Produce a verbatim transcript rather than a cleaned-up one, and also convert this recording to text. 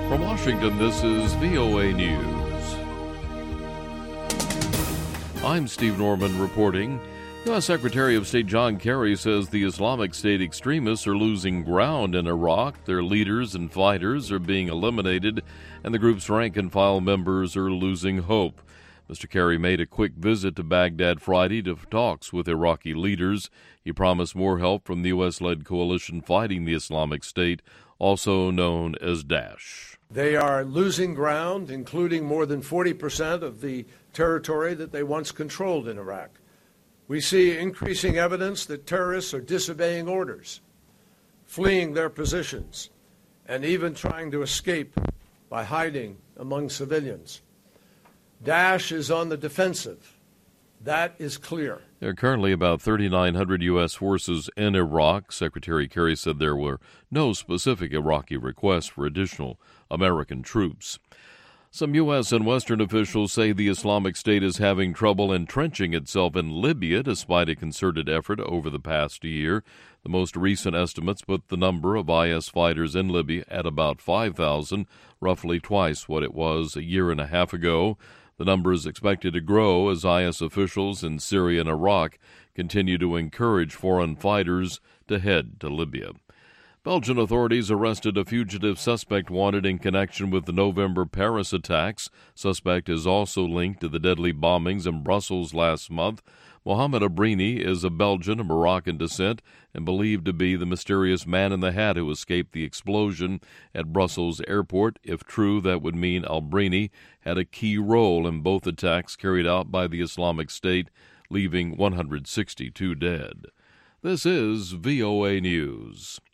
From Washington, this is V O A News. I'm Steve Norman reporting. U S. Secretary of State John Kerry says the Islamic State extremists are losing ground in Iraq. Their leaders and fighters are being eliminated, and the group's rank-and-file members are losing hope. Mister Kerry made a quick visit to Baghdad Friday to talks with Iraqi leaders. He promised more help from the U S-led coalition fighting the Islamic State, also known as Daesh. They are losing ground, including more than forty percent of the territory that they once controlled in Iraq. We see increasing evidence that terrorists are disobeying orders, fleeing their positions, and even trying to escape by hiding among civilians. Daesh is on the defensive. That is clear. There are currently about thirty-nine hundred U S forces in Iraq. Secretary Kerry said there were no specific Iraqi requests for additional American troops. Some U S and Western officials say the Islamic State is having trouble entrenching itself in Libya despite a concerted effort over the past year. The most recent estimates put the number of I S fighters in Libya at about five thousand, roughly twice what it was a year and a half ago. The number is expected to grow as I S officials in Syria and Iraq continue to encourage foreign fighters to head to Libya. Belgian authorities arrested a fugitive suspect wanted in connection with the November Paris attacks. Suspect is also linked to the deadly bombings in Brussels last month. Mohamed Abrini is of Belgian and Moroccan descent and believed to be the mysterious man in the hat who escaped the explosion at Brussels airport. If true, that would mean Abrini had a key role in both attacks carried out by the Islamic State, leaving one hundred sixty-two dead. This is V O A News.